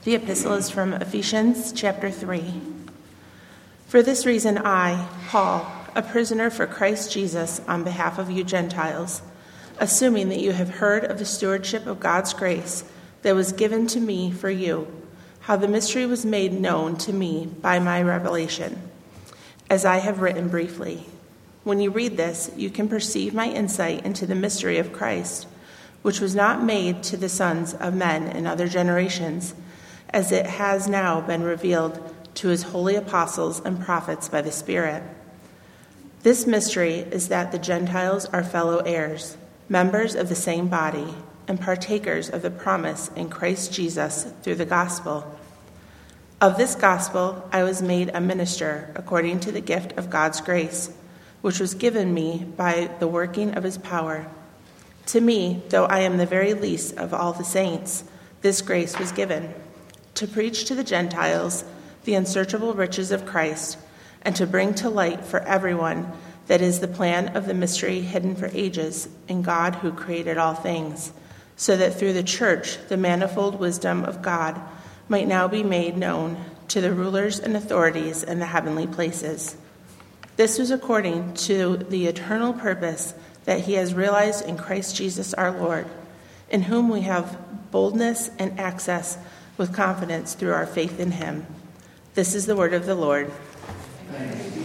The epistle is from Ephesians chapter 3. For this reason I, Paul, a prisoner for Christ Jesus on behalf of you Gentiles, assuming that you have heard of the stewardship of God's grace that was given to me for you, how the mystery was made known to me by my revelation, as I have written briefly. When you read this, you can perceive my insight into the mystery of Christ, which was not made to the sons of men in other generations, as it has now been revealed to his holy apostles and prophets by the Spirit. This mystery is that the Gentiles are fellow heirs, members of the same body, and partakers of the promise in Christ Jesus through the gospel. Of this gospel I was made a minister according to the gift of God's grace, which was given me by the working of his power. To me, though I am the very least of all the saints, this grace was given, to preach to the Gentiles the unsearchable riches of Christ, and to bring to light for everyone that is the plan of the mystery hidden for ages in God who created all things, so that through the church the manifold wisdom of God might now be made known to the rulers and authorities in the heavenly places. This was according to the eternal purpose that he has realized in Christ Jesus our Lord, in whom we have boldness and access with confidence through our faith in him. This is the word of the Lord. Thanks.